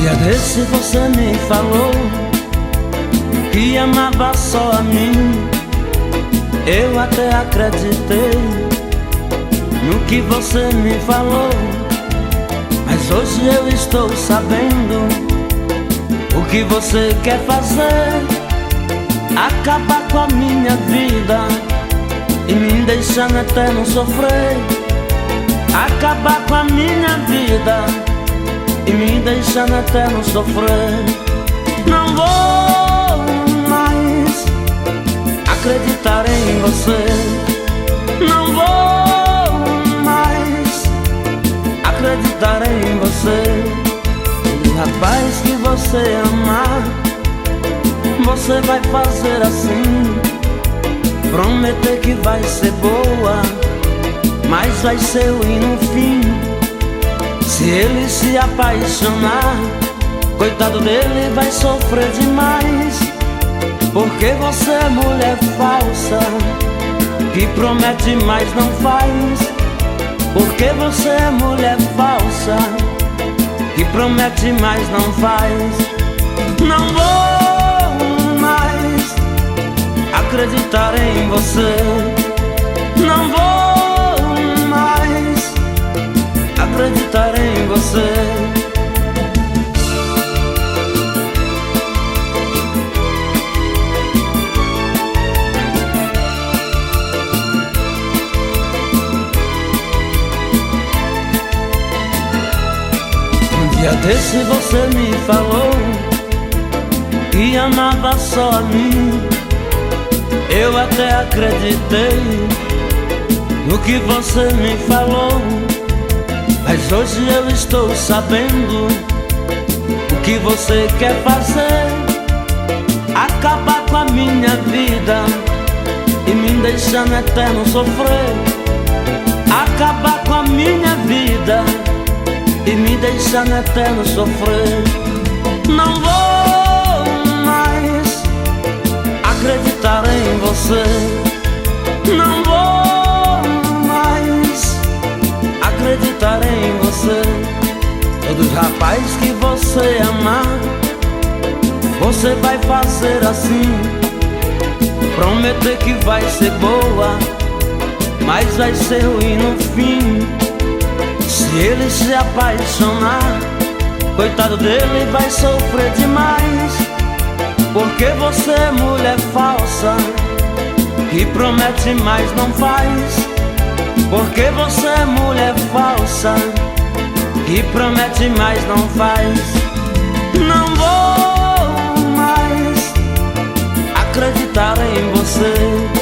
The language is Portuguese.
dia desse você me falou que amava só a mim. Eu até acreditei no que você me falou, mas hoje eu estou sabendo o que você quer fazer: acabar com a minha vida e me deixar no eterno sofrer. Acabar com a minha vida e me deixar no eterno sofrer. Não vou mais acreditar em você. Não vou mais acreditar em você. O rapaz que você amar, você vai fazer assim, prometer que vai ser boa, mas vai ser ruim no fim. Se ele se apaixonar, coitado dele, vai sofrer demais, porque você é mulher falsa, que promete mas não faz. Porque você é mulher falsa, que promete mas não faz. Não vou mais acreditar em você. Não vou mais acreditar em você. Um dia desse você me falou que amava só a mim. Eu até acreditei no que você me falou, mas hoje eu estou sabendo o que você quer fazer: acabar com a minha vida e me deixar no eterno sofrer. Acabar com a minha vida e me deixar no eterno sofrer. Não vou mais acreditar em você. Não vou mais acreditar em você. Todo rapaz que você amar, você vai fazer assim, prometer que vai ser boa, mas vai ser ruim no fim. Se ele se apaixonar, coitado dele, vai sofrer demais, porque você é mulher falsa, que promete mas não faz. Porque você é mulher falsa, que promete mas não faz. Não vou mais acreditar em você.